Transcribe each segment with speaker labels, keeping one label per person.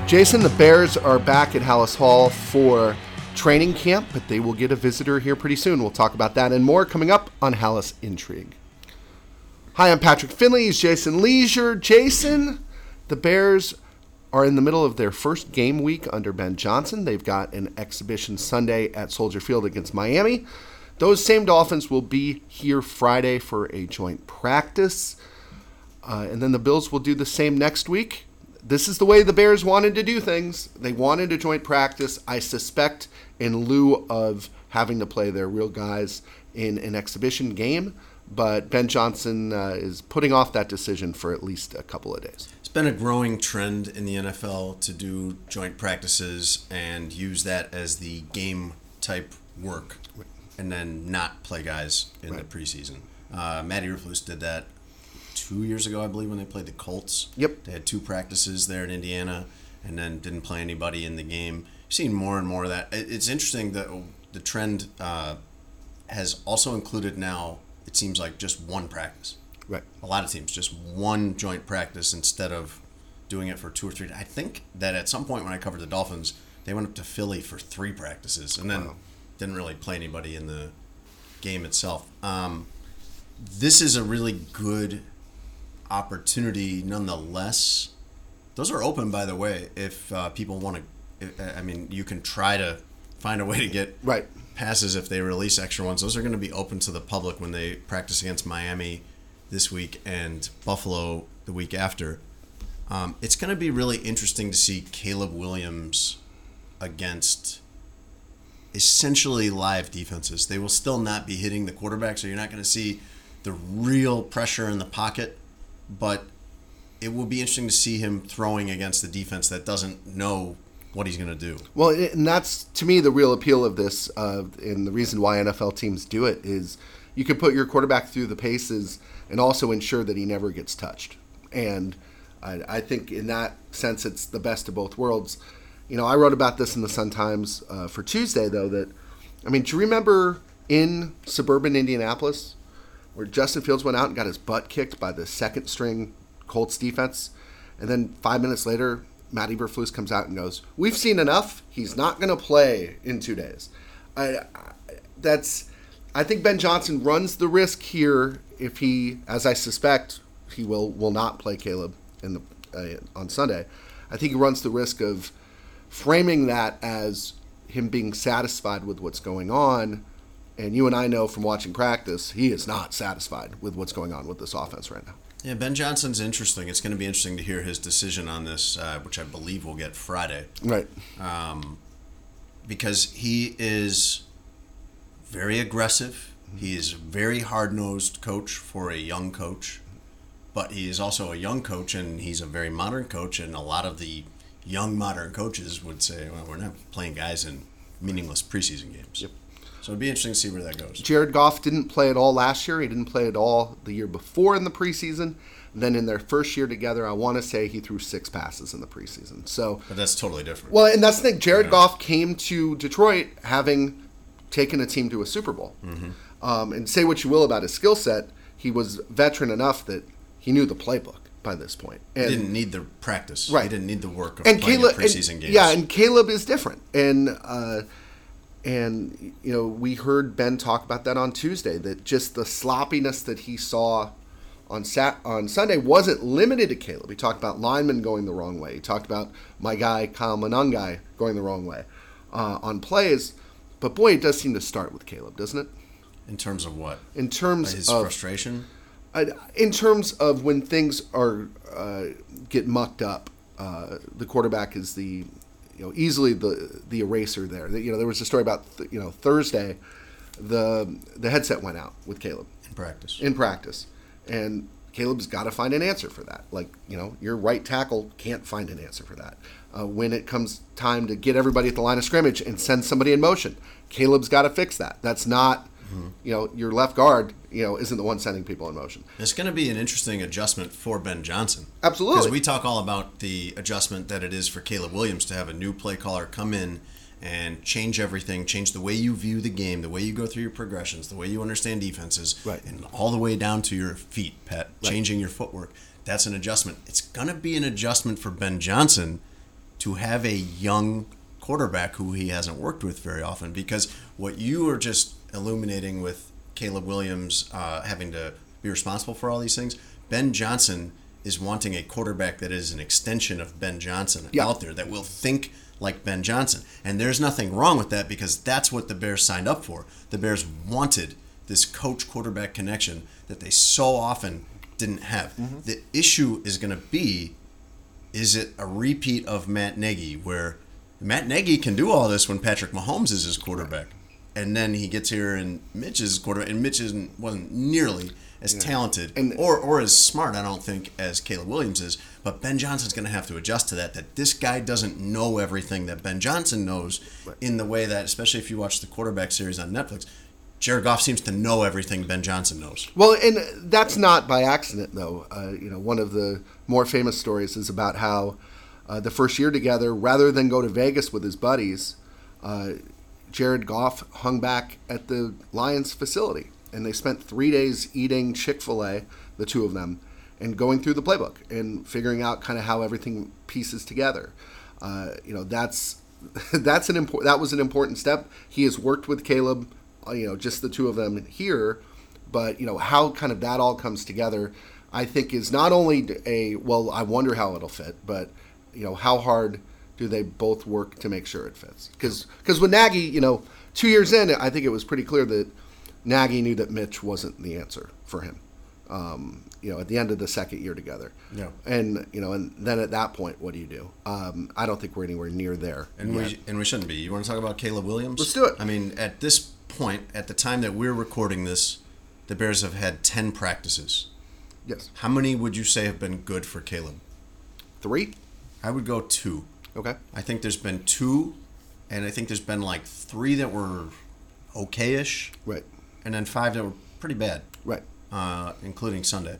Speaker 1: Jason, the Bears are back at Halas Hall for training camp, but they will get a visitor here pretty soon. We'll talk about that and more coming up on Halas Intrigue. Hi, I'm Patrick Finley. He's Jason Leisure. Jason, the Bears are in the middle of their first game week under Ben Johnson. They've got an exhibition Sunday at Soldier Field against Miami. Those same Dolphins will be here Friday for a joint practice. And then the Bills will do the same next week. This is the way the Bears wanted to do things. They wanted a joint practice, I suspect, in lieu of having to play their real guys in an exhibition game. But Ben Johnson is putting off that decision for at least a couple of days.
Speaker 2: It's been a growing trend in the NFL to do joint practices and use that as the game-type work and then not play guys in the preseason. Matt Eberflus did that 2 years ago, I believe, when they played the Colts.
Speaker 1: Yep.
Speaker 2: They had two practices there in Indiana and then didn't play anybody in the game. You've seen more and more of that. It's interesting that the trend has also included now, it seems like, just one practice.
Speaker 1: Right.
Speaker 2: A lot of teams, just one joint practice instead of doing it for 2 or 3. I think that at some point when I covered the Dolphins, they went up to Philly for 3 practices and then didn't really play anybody in the game itself. This is a really good opportunity nonetheless. Those are open, by the way, if people want to. I mean, you can try to find a way to get passes if they release extra ones. Those are going to be open to the public when they practice against Miami this week and Buffalo the week after. It's going to be really interesting to see Caleb Williams against essentially live defenses. They will still not be hitting the quarterback, so you're not going to see the real pressure in the pocket, but it will be interesting to see him throwing against the defense that doesn't know what he's going to do.
Speaker 1: Well, and that's, to me, the real appeal of this, and the reason why NFL teams do it is you can put your quarterback through the paces and also ensure that he never gets touched. And I think in that sense, it's the best of both worlds. You know, I wrote about this in the Sun-Times for Tuesday, though, that, I mean, do you remember in suburban Indianapolis where Justin Fields went out and got his butt kicked by the second-string Colts defense, and then 5 minutes later, Matt Eberflus comes out and goes, "We've seen enough. He's not going to play in 2 days." I think Ben Johnson runs the risk here if he, as I suspect, he will not play Caleb on Sunday. I think he runs the risk of framing that as him being satisfied with what's going on. And you and I know from watching practice, he is not satisfied with what's going on with this offense right now.
Speaker 2: Yeah, Ben Johnson's interesting. It's going to be interesting to hear his decision on this, which I believe we'll get Friday.
Speaker 1: Right.
Speaker 2: Because he is very aggressive. He is a very hard-nosed coach for a young coach. But he is also a young coach, and he's a very modern coach. And a lot of the young modern coaches would say, well, we're not playing guys in meaningless preseason games.
Speaker 1: Yep.
Speaker 2: So it'd be interesting to see where that goes.
Speaker 1: Jared Goff didn't play at all last year. He didn't play at all the year before in the preseason. And then in their first year together, I want to say he threw 6 passes in the preseason.
Speaker 2: But that's totally different.
Speaker 1: Well, and that's the thing. Jared Goff came to Detroit having taken a team to a Super Bowl. Mm-hmm. And say what you will about his skill set, he was veteran enough that he knew the playbook by this point. And
Speaker 2: he didn't need the practice.
Speaker 1: Right.
Speaker 2: He didn't need the work of playing preseason games.
Speaker 1: Yeah, and Caleb is different. And you know, we heard Ben talk about that on Tuesday, that just the sloppiness that he saw on Sunday wasn't limited to Caleb. He talked about linemen going the wrong way. He talked about my guy, Kyle Monangai, going the wrong way on plays. But boy, it does seem to start with Caleb, doesn't it?
Speaker 2: In terms of what?
Speaker 1: In terms
Speaker 2: his
Speaker 1: of
Speaker 2: frustration?
Speaker 1: In terms of when things are get mucked up, the quarterback is easily the eraser there. There was a story about Thursday, the headset went out with Caleb
Speaker 2: in
Speaker 1: practice, and Caleb's got to find an answer for that. Your right tackle can't find an answer for that. When it comes time to get everybody at the line of scrimmage and send somebody in motion, Caleb's got to fix that. That's not. Your left guard, isn't the one sending people in motion.
Speaker 2: It's going to be an interesting adjustment for Ben Johnson.
Speaker 1: Absolutely.
Speaker 2: Because we talk all about the adjustment that it is for Caleb Williams to have a new play caller come in and change everything, change the way you view the game, the way you go through your progressions, the way you understand defenses, and all the way down to your feet, changing your footwork. That's an adjustment. It's going to be an adjustment for Ben Johnson to have a young quarterback who he hasn't worked with very often, because what you are just illuminating with Caleb Williams having to be responsible for all these things, Ben Johnson is wanting a quarterback that is an extension of Ben Johnson out there, that will think like Ben Johnson. And there's nothing wrong with that, because that's what the Bears signed up for. The Bears wanted this coach-quarterback connection that they so often didn't have. Mm-hmm. The issue is going to be, is it a repeat of Matt Nagy, where Matt Nagy can do all this when Patrick Mahomes is his quarterback, and then he gets here and Mitch is his quarterback, and Mitch wasn't nearly as talented or as smart, I don't think, as Caleb Williams is. But Ben Johnson's going to have to adjust to that this guy doesn't know everything that Ben Johnson knows, in the way that, especially if you watch the quarterback series on Netflix, Jared Goff seems to know everything Ben Johnson knows.
Speaker 1: Well, and that's not by accident, though. One of the more famous stories is about how the first year together, rather than go to Vegas with his buddies, Jared Goff hung back at the Lions facility. And they spent 3 days eating Chick-fil-A, the two of them, and going through the playbook and figuring out kind of how everything pieces together. That was an important step. He has worked with Caleb, just the two of them here, but how kind of that all comes together, I think, is not only I wonder how it'll fit, but how hard do they both work to make sure it fits? Because with Nagy, 2 years in, I think it was pretty clear that Nagy knew that Mitch wasn't the answer for him. At the end of the second year together. Yeah. And then at that point, what do you do? I don't think we're anywhere near there.
Speaker 2: And we shouldn't be. You want to talk about Caleb Williams?
Speaker 1: Let's do it.
Speaker 2: I mean, at this point, at the time that we're recording this, the Bears have had 10 practices.
Speaker 1: Yes.
Speaker 2: How many would you say have been good for Caleb?
Speaker 1: 3?
Speaker 2: I would go 2.
Speaker 1: Okay.
Speaker 2: I think there's been 2, and I think there's been like 3 that were okay-ish.
Speaker 1: Right.
Speaker 2: And then 5 that were pretty bad.
Speaker 1: Right.
Speaker 2: Including Sunday.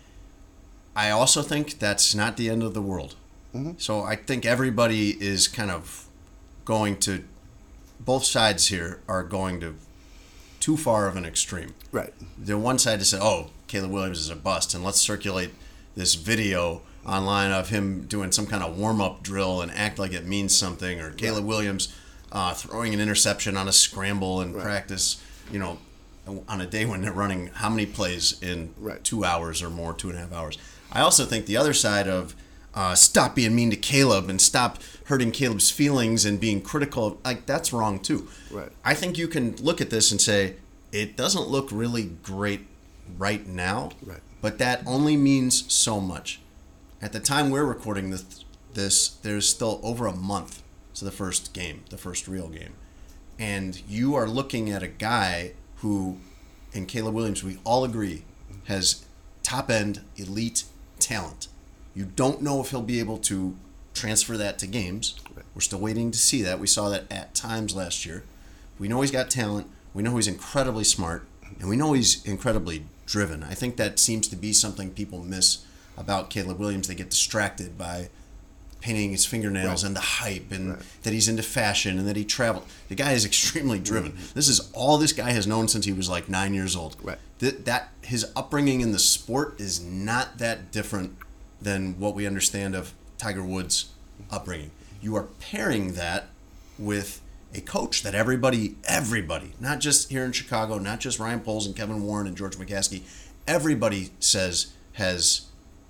Speaker 2: I also think that's not the end of the world. Mm-hmm. So I think everybody is kind of going to, both sides here are going to too far of an extreme.
Speaker 1: Right.
Speaker 2: The one side to say, oh, Caleb Williams is a bust, and let's circulate this video online of him doing some kind of warm-up drill and act like it means something, or Caleb Williams throwing an interception on a scramble in practice, on a day when they're running how many plays in 2 hours or more, 2.5 hours. I also think the other side of stop being mean to Caleb and stop hurting Caleb's feelings and being critical, that's wrong too.
Speaker 1: Right.
Speaker 2: I think you can look at this and say, it doesn't look really great right now, but that only means so much. At the time we're recording this, there's still over a month to the first game, the first real game. And you are looking at a guy who, in Caleb Williams, we all agree, has top-end, elite talent. You don't know if he'll be able to transfer that to games. We're still waiting to see that. We saw that at times last year. We know he's got talent. We know he's incredibly smart. And we know he's incredibly driven. I think that seems to be something people miss about Caleb Williams. They get distracted by painting his fingernails and the hype and that he's into fashion and that he traveled. The guy is extremely driven. This is all this guy has known since he was like 9 years old.
Speaker 1: Right.
Speaker 2: That his upbringing in the sport is not that different than what we understand of Tiger Woods' upbringing. You are pairing that with a coach that everybody, not just here in Chicago, not just Ryan Poles and Kevin Warren and George McCaskey, everybody says has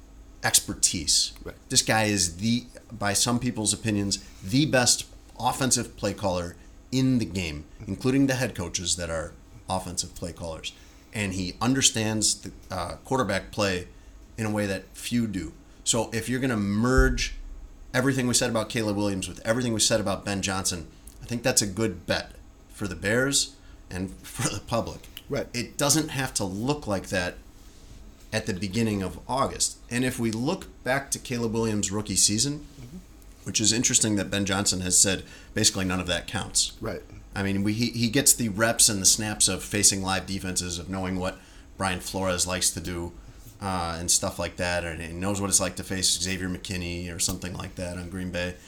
Speaker 2: expertise.
Speaker 1: Right.
Speaker 2: This guy is by some people's opinions, the best offensive play caller in the game, including the head coaches that are offensive play callers. And he understands the quarterback play in a way that few do. So if you're going to merge everything we said about Caleb Williams with everything we said about Ben Johnson, I think that's a good bet for the Bears and for the public.
Speaker 1: Right.
Speaker 2: It doesn't have to look like that at the beginning of August. And if we look back to Caleb Williams' rookie season, which is interesting that Ben Johnson has said basically none of that counts.
Speaker 1: Right.
Speaker 2: I mean, he gets the reps and the snaps of facing live defenses, of knowing what Brian Flores likes to do and stuff like that, and he knows what it's like to face Xavier McKinney or something like that on Green Bay.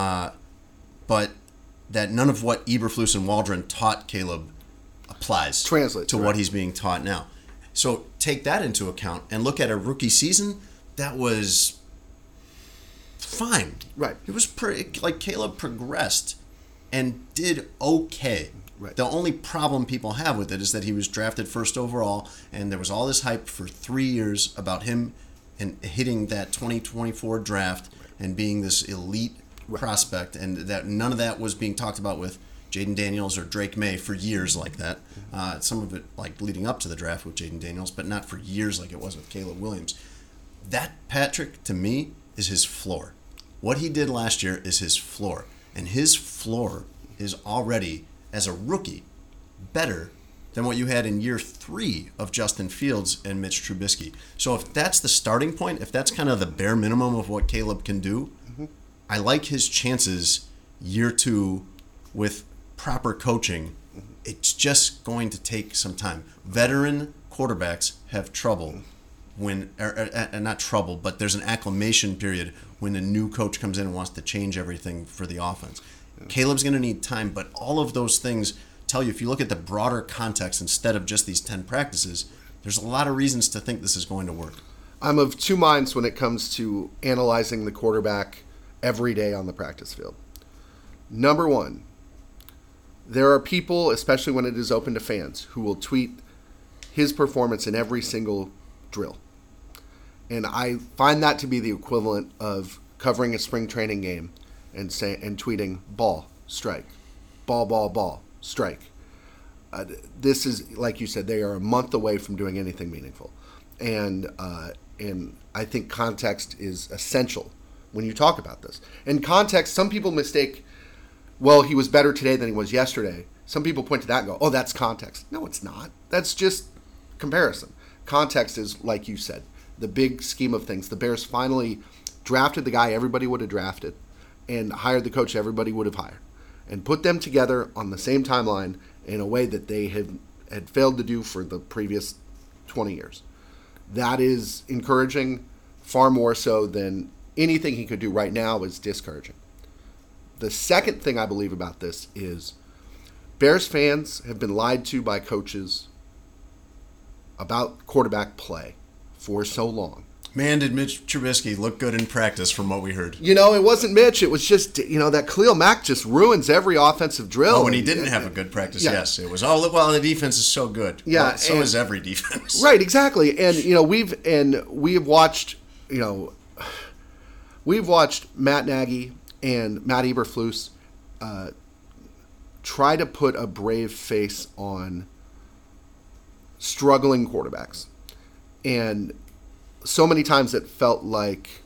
Speaker 2: But that none of what Eberflus and Waldron taught Caleb applies
Speaker 1: to
Speaker 2: what he's being taught now. So take that into account and look at a rookie season that was fine.
Speaker 1: Right.
Speaker 2: It was like Caleb progressed and did okay.
Speaker 1: Right.
Speaker 2: The only problem people have with it is that he was drafted first overall, and there was all this hype for 3 years about him and hitting that 2024 draft and being this elite prospect, and that none of that was being talked about with Jaden Daniels or Drake May for years like that. Some of it like leading up to the draft with Jaden Daniels, but not for years like it was with Caleb Williams. That, Patrick, to me, is his floor. What he did last year is his floor. And his floor is already, as a rookie, better than what you had in year 3 of Justin Fields and Mitch Trubisky. So if that's the starting point, if that's kind of the bare minimum of what Caleb can do, I like his chances year 2 with proper coaching. It's just going to take some time. Veteran quarterbacks have trouble when, not trouble, but there's an acclimation period when the new coach comes in and wants to change everything for the offense. Caleb's going to need time, but all of those things tell you, if you look at the broader context instead of just these 10 practices, there's a lot of reasons to think this is going to work.
Speaker 1: I'm of two minds when it comes to analyzing the quarterback every day on the practice field. Number one, there are people, especially when it is open to fans, who will tweet his performance in every single drill. And I find that to be the equivalent of covering a spring training game and tweeting ball, strike, ball, strike. This is, like you said, they are a month away from doing anything meaningful. And I think context is essential when you talk about this. And context, some people mistake, well, he was better today than he was yesterday. Some people point to that and go, oh, that's context. No, it's not. That's just comparison. Context is, like you said, the big scheme of things. The Bears finally drafted the guy everybody would have drafted and hired the coach everybody would have hired and put them together on the same timeline in a way that they had failed to do for the previous 20 years. That is encouraging, far more so than anything he could do right now is discouraging. The second thing I believe about this is Bears fans have been lied to by coaches about quarterback play for so long.
Speaker 2: Man, did Mitch Trubisky look good in practice from what we heard.
Speaker 1: You know, it wasn't Mitch. It was just, that Khalil Mack just ruins every offensive drill.
Speaker 2: Oh, when he didn't have a good practice, yes. It was, well, the defense is so good.
Speaker 1: Yeah.
Speaker 2: Well, so is every defense.
Speaker 1: Right, exactly. And, we've watched, we've watched Matt Nagy and Matt Eberflus try to put a brave face on struggling quarterbacks. And so many times it felt like,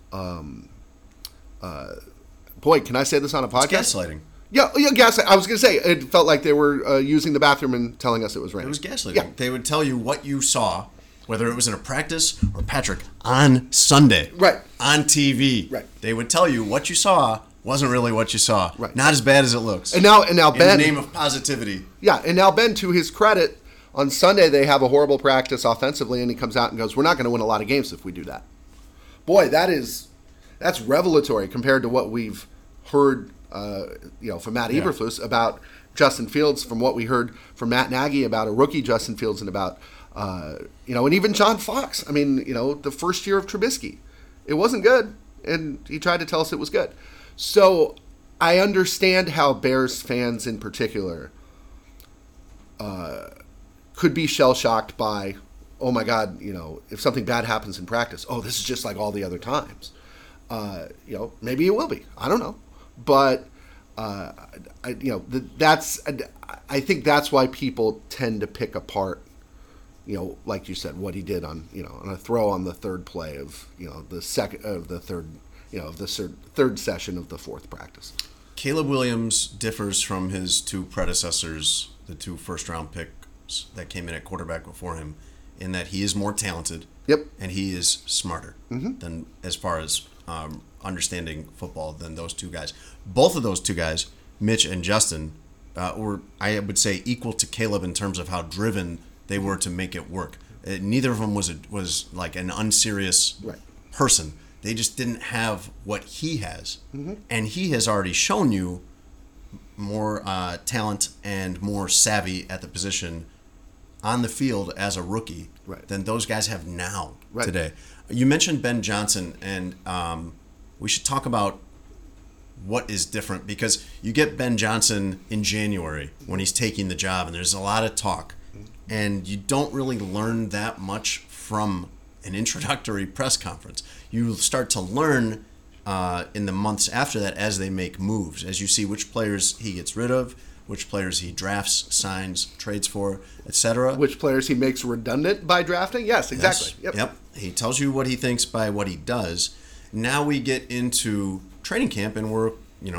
Speaker 1: boy, can I say this on a podcast?
Speaker 2: It's gaslighting.
Speaker 1: Yeah, gaslighting. I was going to say, it felt like they were using the bathroom and telling us it was raining.
Speaker 2: It was gaslighting.
Speaker 1: Yeah.
Speaker 2: They would tell you what you saw, whether it was in a practice or, Patrick, on Sunday.
Speaker 1: Right.
Speaker 2: On TV.
Speaker 1: Right.
Speaker 2: They would tell you what you saw wasn't really what you saw.
Speaker 1: Right.
Speaker 2: Not as bad as it looks.
Speaker 1: And now Ben...
Speaker 2: In the name of positivity.
Speaker 1: Yeah, and now Ben, to his credit, on Sunday they have a horrible practice offensively, and he comes out and goes, we're not going to win a lot of games if we do that. Boy, that's revelatory compared to what we've heard from Matt Eberflus about Justin Fields, from what we heard from Matt Nagy about a rookie Justin Fields, and about, and even John Fox. I mean, the first year of Trubisky. It wasn't good, and he tried to tell us it was good. So I understand how Bears fans in particular could be shell-shocked by, oh my God, if something bad happens in practice, oh, this is just like all the other times. Maybe it will be. I don't know. But, I think that's why people tend to pick apart, like you said, what he did on a throw on the third play of, the second of the third, of the third session of the fourth practice.
Speaker 2: Caleb Williams differs from his two predecessors, the two first-round picks that came in at quarterback before him, in that he is more talented.
Speaker 1: Yep.
Speaker 2: And he is smarter than, as far as understanding football, than those two guys. Both of those two guys, Mitch and Justin, were, I would say, equal to Caleb in terms of how driven they were to make it work. Neither of them was like an unserious person. They just didn't have what he has. And he has already shown you more talent and more savvy at the position on the field as a rookie than those guys have now today. You mentioned Ben Johnson, and we should talk about what is different, because you get Ben Johnson in January when he's taking the job, and there's a lot of talk, and you don't really learn that much from an introductory press conference. You start to learn in the months after that as they make moves, as you see which players he gets rid of, which players he drafts, signs, trades for, etc.
Speaker 1: Which players he makes redundant by drafting. Yes, exactly.
Speaker 2: Yes. Yep. He tells you what he thinks by what he does. Now we get into training camp, and we're,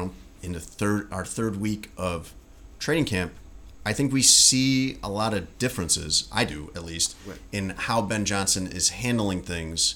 Speaker 2: in our third week of training camp. I think we see a lot of differences, I do at least, right, in how Ben Johnson is handling things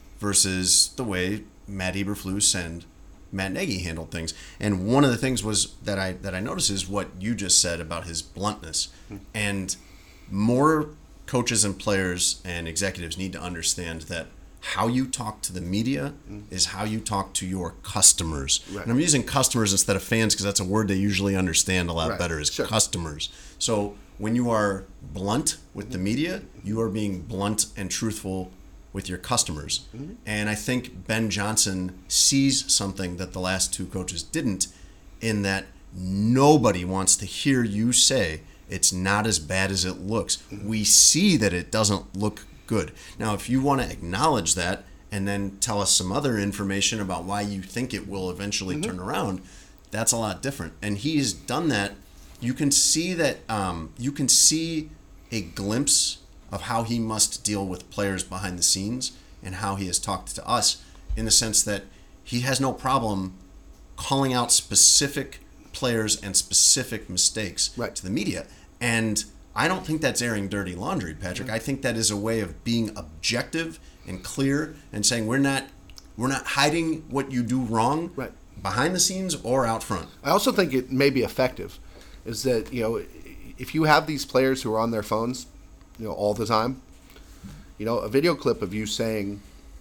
Speaker 2: versus the way Matt Eberflus and Matt Nagy handled things. And one of the things was that I noticed is what you just said about his bluntness. And more coaches and players and executives need to understand that how you talk to the media is how you talk to your customers. Right. And I'm using customers instead of fans because that's a word they usually understand a lot better, is customers. So when you are blunt with the media, you are being blunt and truthful with your customers. And I think Ben Johnson sees something that the last two coaches didn't, in that nobody wants to hear you say it's not as bad as it looks. We see that it doesn't look good. Now, if you want to acknowledge that and then tell us some other information about why you think it will eventually turn around, that's a lot different. And he's done that. You can see that. You can see a glimpse of how he must deal with players behind the scenes and how he has talked to us, in the sense that he has no problem calling out specific players and specific mistakes to the media. And I don't think that's airing dirty laundry, Patrick. I think that is a way of being objective and clear and saying we're not hiding what you do wrong behind the scenes or out front.
Speaker 1: I also think it may be effective, is that, if you have these players who are on their phones, all the time, a video clip of you saying,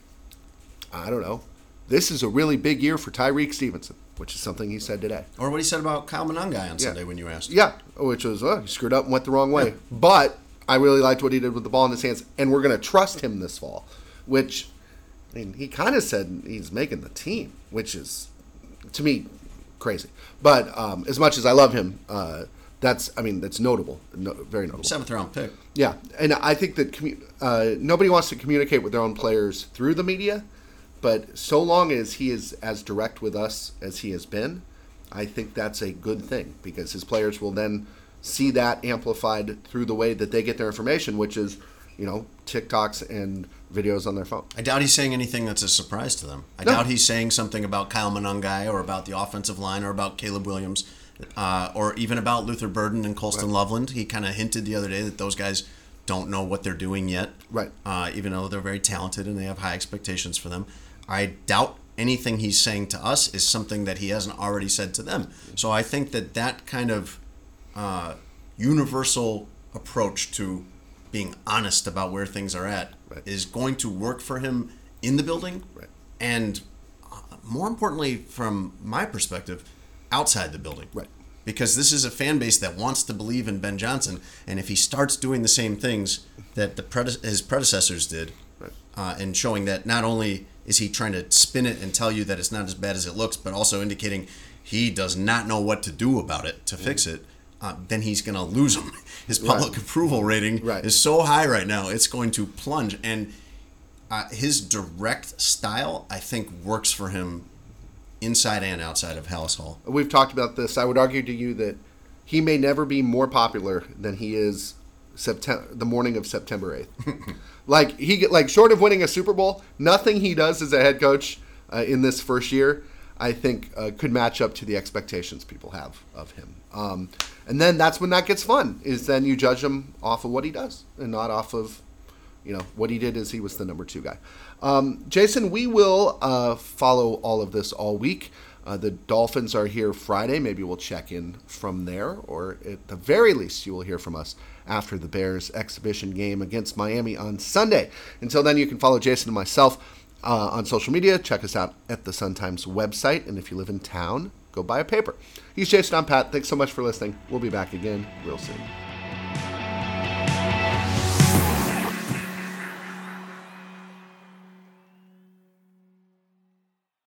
Speaker 1: I don't know, this is a really big year for Tyreek Stevenson, which is something he said today.
Speaker 2: Or what he said about Kyle Monangai on Sunday when you asked.
Speaker 1: Yeah, which was, he screwed up and went the wrong way. Yeah. But I really liked what he did with the ball in his hands, and we're going to trust him this fall, which, he kind of said he's making the team, which is, to me, crazy. But as much as I love him, that's notable, very notable.
Speaker 2: 7th round pick.
Speaker 1: Yeah, and I think that nobody wants to communicate with their own players through the media, but so long as he is as direct with us as he has been, I think that's a good thing, because his players will then see that amplified through the way that they get their information, which is, TikToks and videos on their phone.
Speaker 2: I doubt he's saying anything that's a surprise to them. I doubt he's saying something about Kyle Monangai or about the offensive line or about Caleb Williams. Or even about Luther Burden and Colston Loveland. He kind of hinted the other day that those guys don't know what they're doing yet. Right. Even though they're very talented and they have high expectations for them. I doubt anything he's saying to us is something that he hasn't already said to them. So I think that kind of universal approach to being honest about where things are at is going to work for him in the building. Right. And more importantly, from my perspective, outside the building. Right. Because this is a fan base that wants to believe in Ben Johnson, and if he starts doing the same things that his predecessors did, and showing that not only is he trying to spin it and tell you that it's not as bad as it looks, but also indicating he does not know what to do about it to fix it, then he's going to lose him. His public approval rating is so high right now, it's going to plunge. And his direct style, I think, works for him inside and outside of Halas Hall.
Speaker 1: We've talked about this. I would argue to you that he may never be more popular than he is the morning of September 8th. Short of winning a Super Bowl, nothing he does as a head coach in this first year, I think, could match up to the expectations people have of him. And then that's when that gets fun, is then you judge him off of what he does and not off of what he did as he was the number 2 guy. Jason, we will follow all of this all week. The Dolphins are here Friday. Maybe we'll check in from there, or at the very least, you will hear from us after the Bears exhibition game against Miami on Sunday. Until then, you can follow Jason and myself on social media. Check us out at the Sun-Times website. And if you live in town, go buy a paper. He's Jason, I'm Pat. Thanks so much for listening. We'll be back again real soon.